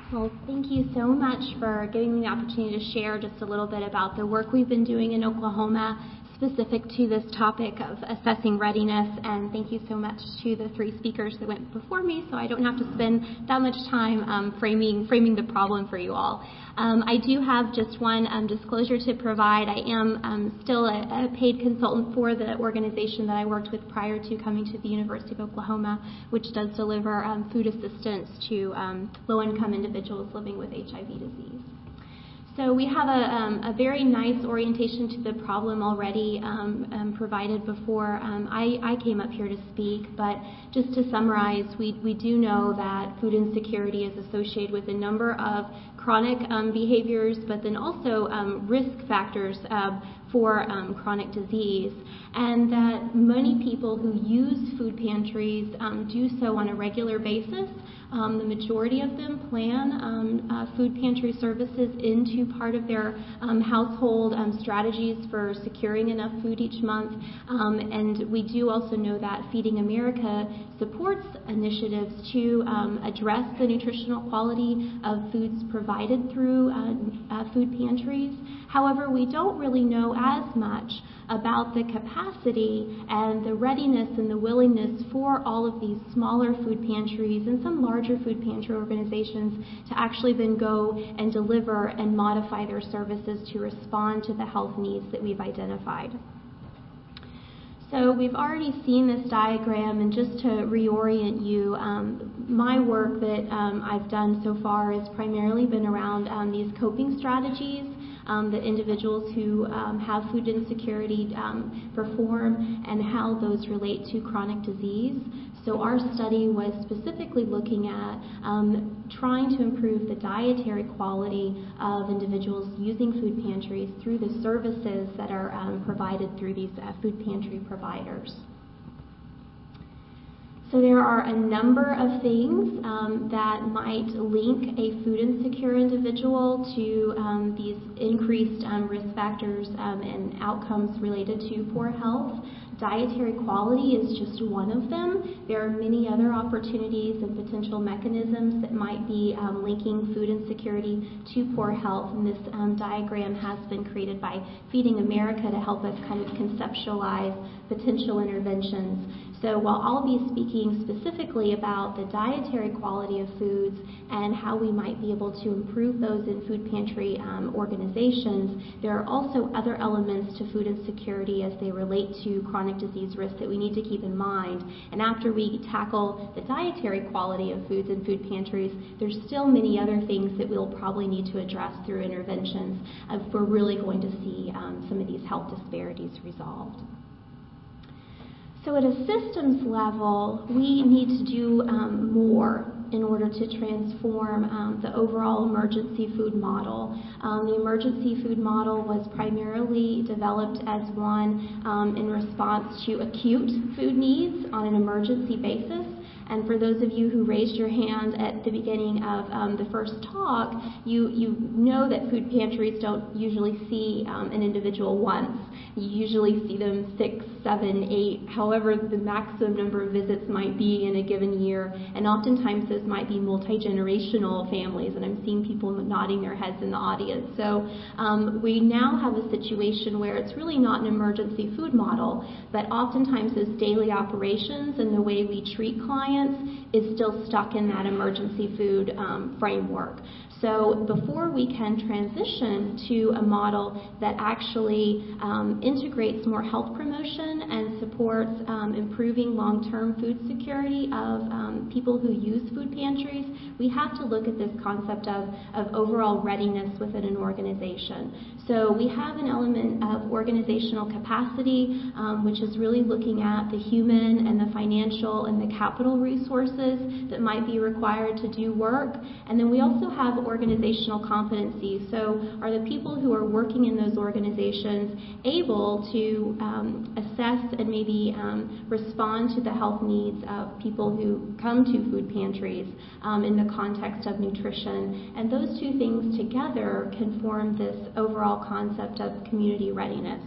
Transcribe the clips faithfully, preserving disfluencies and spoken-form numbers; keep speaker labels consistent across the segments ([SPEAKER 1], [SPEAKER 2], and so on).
[SPEAKER 1] Well, thank you so much for giving me the opportunity to share just a little bit about the work we've been doing in Oklahoma specific to this topic of assessing readiness, and thank you so much to the three speakers that went before me, so I don't have to spend that much time um, framing framing the problem for you all. Um, I do have just one um, disclosure to provide. I am um, still a, a paid consultant for the organization that I worked with prior to coming to the University of Oklahoma, which does deliver um, food assistance to um, low-income individuals living with H I V disease. So we have a, um, a very nice orientation to the problem already um, um, provided before um, I, I came up here to speak, but just to summarize, we, we do know that food insecurity is associated with a number of chronic um, behaviors, but then also um, risk factors uh, for um, chronic disease, and that many people who use food pantries um, do so on a regular basis. Um, the majority of them plan um, uh, food pantry services into part of their um, household um, strategies for securing enough food each month. Um, and we do also know that Feeding America supports initiatives to um, address the nutritional quality of foods provided through uh, uh, food pantries. However, we don't really know as much about the capacity and the readiness and the willingness for all of these smaller food pantries and some larger food pantry organizations to actually then go and deliver and modify their services to respond to the health needs that we've identified. So we've already seen this diagram, and just to reorient you, um, my work that um, I've done so far has primarily been around um, these coping strategies Um, that individuals who um, have food insecurity um, perform and how those relate to chronic disease. So our study was specifically looking at um, trying to improve the dietary quality of individuals using food pantries through the services that are um, provided through these uh, food pantry providers. So there are a number of things um, that might link a food insecure individual to um, these increased um, risk factors um, and outcomes related to poor health. Dietary quality is just one of them. There are many other opportunities and potential mechanisms that might be um, linking food insecurity to poor health, and this um, diagram has been created by Feeding America to help us kind of conceptualize potential interventions. So while I'll be speaking specifically about the dietary quality of foods and how we might be able to improve those in food pantry um, organizations, there are also other elements to food insecurity as they relate to chronic disease risk that we need to keep in mind. And after we tackle the dietary quality of foods in food pantries, there's still many other things that we'll probably need to address through interventions if we're really going to see um, some of these health disparities resolved. So at a systems level, we need to do um, more in order to transform um, the overall emergency food model. Um, the emergency food model was primarily developed as one um, in response to acute food needs on an emergency basis. And for those of you who raised your hand at the beginning of um, the first talk, you, you know that food pantries don't usually see um, an individual once. You usually see them six, seven, eight, however the maximum number of visits might be in a given year. And oftentimes those might be multi-generational families, and I'm seeing people nodding their heads in the audience. So um, we now have a situation where it's really not an emergency food model, but oftentimes those daily operations and the way we treat clients is still stuck in that emergency food um, framework. So before we can transition to a model that actually um, integrates more health promotion and supports um, improving long-term food security of um, people who use food pantries, we have to look at this concept of, of overall readiness within an organization. So we have an element of organizational capacity, um, which is really looking at the human and the financial and the capital resources that might be required to do work. And then we also have organizational competencies. So are the people who are working in those organizations able to um, assess and maybe um, respond to the health needs of people who come to food pantries um, in the context of nutrition? And those two things together can form this overall concept of community readiness.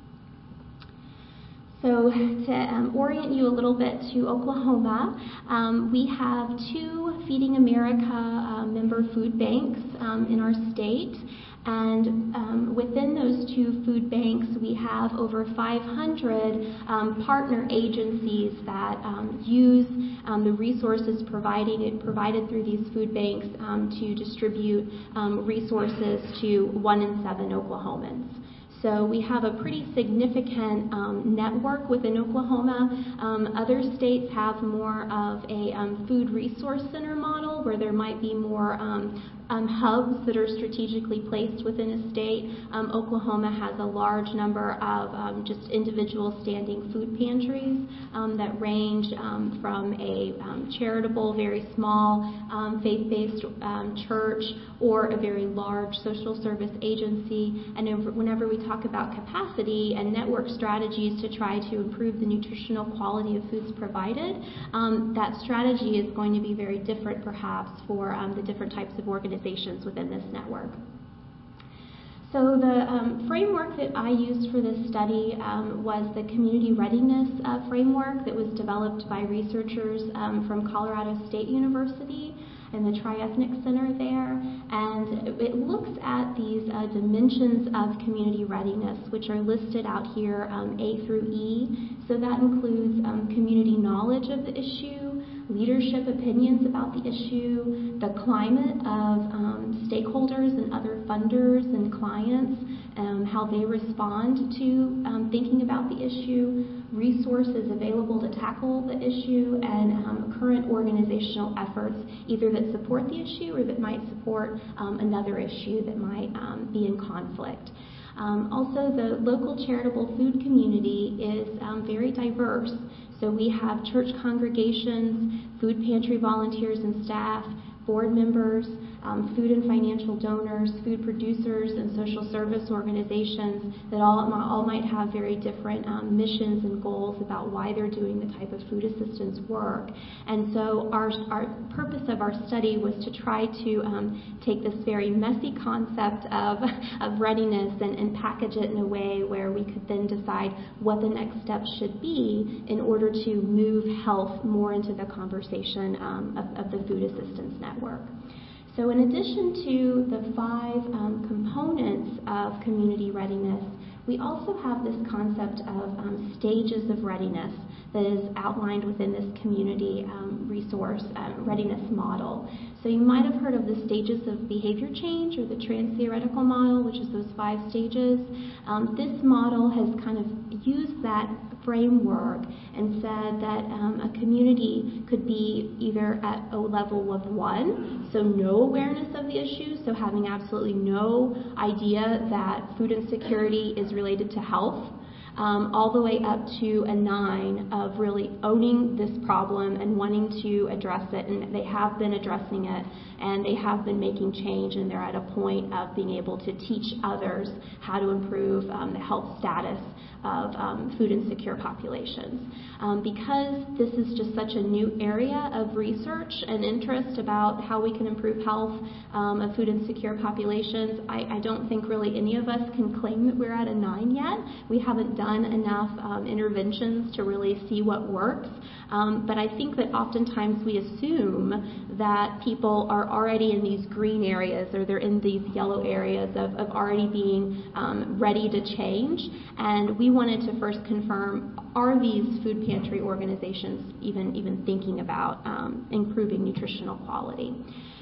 [SPEAKER 1] So to um, orient you a little bit to Oklahoma, um, we have two Feeding America uh, member member food banks um, in our state. And um, within those two food banks, we have over five hundred um, partner agencies that um, use um, the resources provided, provided through these food banks um, to distribute um, resources to one in seven Oklahomans. So we have a pretty significant um, network within Oklahoma. Um, other states have more of a um, food resource center model where there might be more um, um, hubs that are strategically placed within a state. Um, Oklahoma has a large number of um, just individual standing food pantries um, that range um, from a um, charitable, very small um, faith-based um, church or a very large social service agency. And whenever we talk about capacity and network strategies to try to improve the nutritional quality of foods provided, um, that strategy is going to be very different perhaps for um, the different types of organizations within this network. So the um, framework that I used for this study um, was the community readiness uh, framework that was developed by researchers um, from Colorado State University and the Tri-Ethnic Center there, and it looks at these uh, dimensions of community readiness, which are listed out here, um, A through E. So that includes um, community knowledge of the issue, leadership opinions about the issue, the climate of um, stakeholders and other funders and clients, um, how they respond to um, thinking about the issue, resources available to tackle the issue, and um, current organizational efforts, either that support the issue or that might support um, another issue that might um, be in conflict. Um, also, the local charitable food community is um, very diverse. So we have church congregations, food pantry volunteers and staff, board members, um, food and financial donors, food producers, and social service organizations that all, all might have very different um, missions and goals about why they're doing the type of food assistance work. And so our, our purpose of our study was to try to um, take this very messy concept of, of readiness and, and package it in a way where we could then decide what the next steps should be in order to move health more into the conversation um, of, of the food assistance network. So in addition to the five um, components of community readiness, we also have this concept of um, stages of readiness that is outlined within this community um, resource um, readiness model. So you might have heard of the stages of behavior change or the trans-theoretical model, which is those five stages. Um, this model has kind of used that framework and said that um, a community could be either at a level of one, so no awareness of the issue, so having absolutely no idea that food insecurity is related to health, Um, all the way up to a nine of really owning this problem and wanting to address it, and they have been addressing it, and they have been making change, and they're at a point of being able to teach others how to improve um, the health status of um, food insecure populations. Um, because this is just such a new area of research and interest about how we can improve health um, of food insecure populations, I, I don't think really any of us can claim that we're at a nine yet. We haven't done enough um, interventions to really see what works. Um, but I think that oftentimes we assume that people are already in these green areas or they're in these yellow areas of, of already being um, ready to change. And we wanted to first confirm, are these food pantry organizations even, even thinking about um, improving nutritional quality?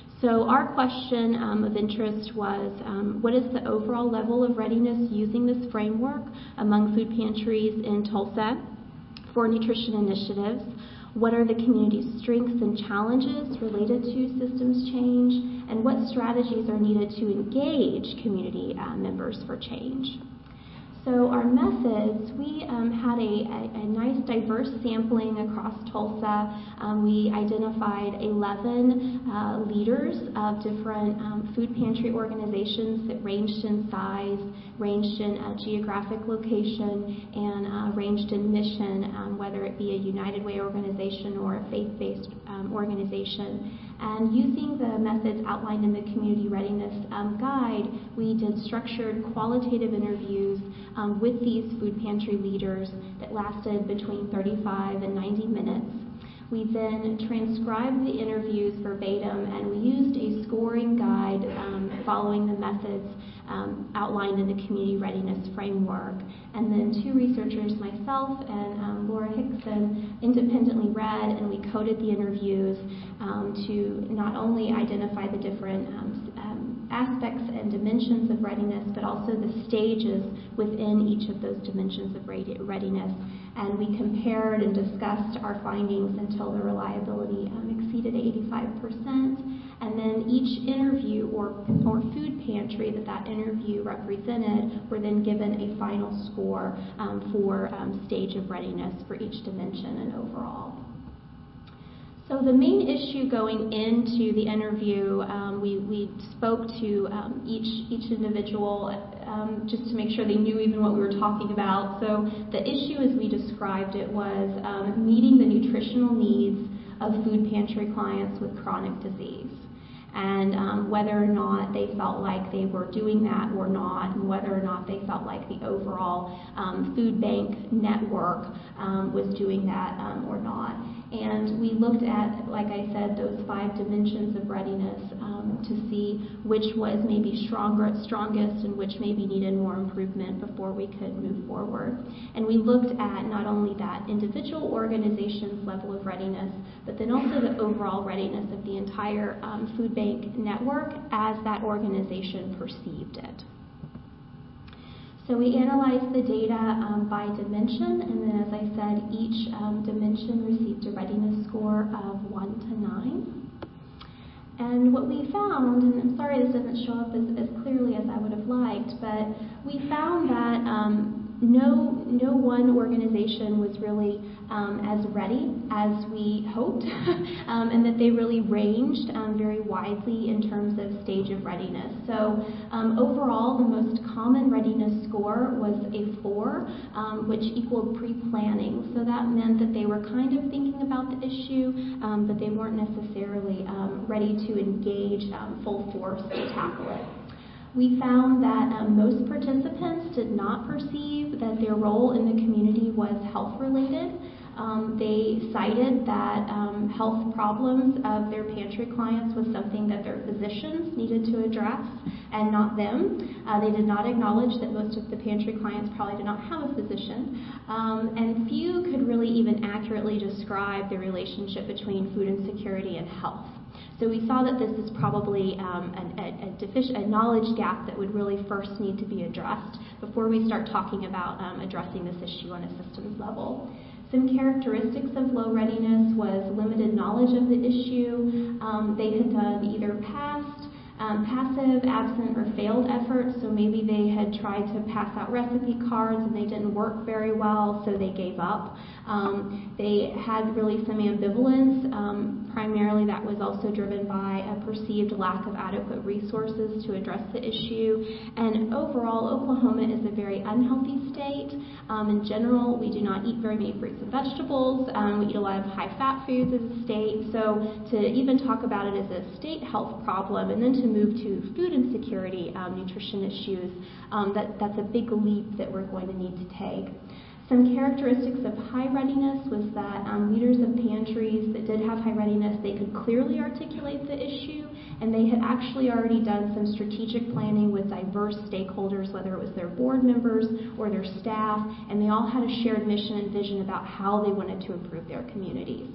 [SPEAKER 1] So our question um, of interest was, um, what is the overall level of readiness using this framework among food pantries in Tulsa for nutrition initiatives? What are the community's strengths and challenges related to systems change? And what strategies are needed to engage community uh, members for change? So our methods, we um, had a, a, a nice diverse sampling across Tulsa. Um, we identified eleven uh, leaders of different um, food pantry organizations that ranged in size, ranged in uh, geographic location, and uh, ranged in mission, um, whether it be a United Way organization or a faith-based um, organization. And using the methods outlined in the Community Readiness um, Guide, we did structured qualitative interviews um, with these food pantry leaders that lasted between thirty-five and ninety minutes. We then transcribed the interviews verbatim, and we used a scoring following the methods um, outlined in the Community Readiness Framework. And then two researchers, myself and um, Laura Hickson, independently read and we coded the interviews um, to not only identify the different um, um, aspects and dimensions of readiness, but also the stages within each of those dimensions of readiness. And we compared and discussed our findings until the reliability um, exceeded eighty-five percent. And then each interview or, or food pantry that that interview represented were then given a final score um, for um, stage of readiness for each dimension and overall. So the main issue going into the interview, um, we, we spoke to um, each, each individual um, just to make sure they knew even what we were talking about. So the issue as we described it was um, meeting the nutritional needs of food pantry clients with chronic disease. And um, whether or not they felt like they were doing that or not, and whether or not they felt like the overall um, food bank network um, was doing that um, or not. And we looked at, like I said, those five dimensions of readiness um, to see which was maybe stronger, strongest and which maybe needed more improvement before we could move forward. And we looked at not only that individual organization's level of readiness, but then also the overall readiness of the entire um, food bank network as that organization perceived it. So we analyzed the data um, by dimension, and then as I said, each um, dimension received a readiness score of one to nine. And what we found, and I'm sorry this doesn't show up as, as clearly as I would have liked, but we found that um, no, no one organization was really um, as ready as we hoped, um, and that they really ranged um, very widely in terms of stage of readiness. So um, overall, the most common readiness score was a four, um, which equaled pre-planning. So that meant that they were kind of thinking about the issue, um, but they weren't necessarily um, ready to engage um, full force to tackle it. We found that um, most participants did not perceive that their role in the community was health-related. Um, they cited that um, health problems of their pantry clients was something that their physicians needed to address and not them. Uh, they did not acknowledge that most of the pantry clients probably did not have a physician. Um, and few could really even accurately describe the relationship between food insecurity and health. So we saw that this is probably um, a, a, a, defic- a knowledge gap that would really first need to be addressed before we start talking about um, addressing this issue on a systems level. Some characteristics of low readiness was limited knowledge of the issue. Um, they had done either past, um, passive, absent, or failed efforts. So maybe they had tried to pass out recipe cards and they didn't work very well, so they gave up. Um, they had really some ambivalence. Um, primarily that was also driven by a perceived lack of adequate resources to address the issue. And overall, Oklahoma is a very unhealthy state. Um, in general, we do not eat very many fruits and vegetables. Um, we eat a lot of high-fat foods as a state. So to even talk about it as a state health problem and then to move to food insecurity, um, nutrition issues, um, that, that's a big leap that we're going to need to take. Some characteristics of high readiness was that um, leaders of pantries that did have high readiness, they could clearly articulate the issue, and they had actually already done some strategic planning with diverse stakeholders, whether it was their board members or their staff, and they all had a shared mission and vision about how they wanted to improve their communities.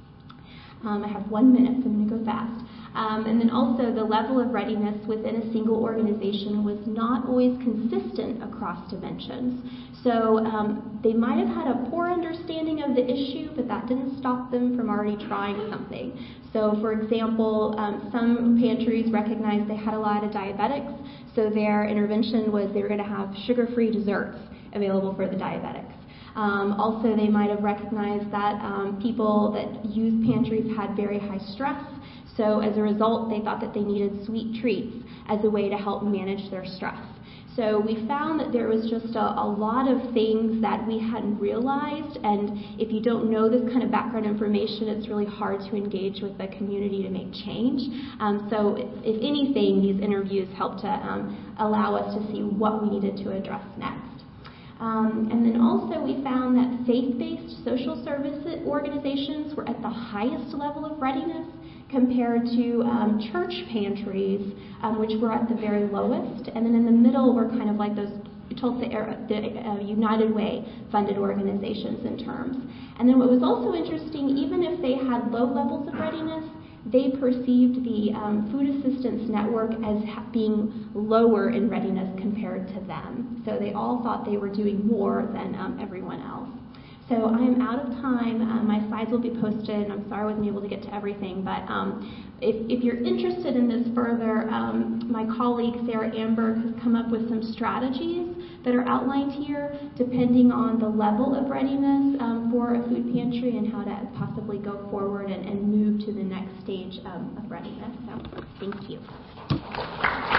[SPEAKER 1] Um, I have one minute, so I'm going to go fast. Um, and then also the level of readiness within a single organization was not always consistent across dimensions. So um, they might have had a poor understanding of the issue, but that didn't stop them from already trying something. So for example, um, some pantries recognized they had a lot of diabetics, so their intervention was they were going to have sugar-free desserts available for the diabetics. Um, also, they might have recognized that um, people that use pantries had very high stress, so as a result, they thought that they needed sweet treats as a way to help manage their stress. So we found that there was just a, a lot of things that we hadn't realized, and if you don't know this kind of background information, it's really hard to engage with the community to make change. Um, so if, if anything, these interviews helped to um, allow us to see what we needed to address next. Um, and then also we found that faith-based social service organizations were at the highest level of readiness compared to um, church pantries, um, which were at the very lowest. And then in the middle were kind of like those Tulsa, the uh, United Way funded organizations in terms. And then what was also interesting, even if they had low levels of readiness, they perceived the um, Food Assistance Network as ha- being lower in readiness compared to them. So they all thought they were doing more than um, everyone else. So I am out of time. Uh, my slides will be posted. I'm sorry I wasn't able to get to everything, but um, if, if you're interested in this further, um, my colleague Sarah Amberg has come up with some strategies that are outlined here, depending on the level of readiness um, for a food pantry and how to possibly go forward and, and move to the next stage um, of readiness. So thank you.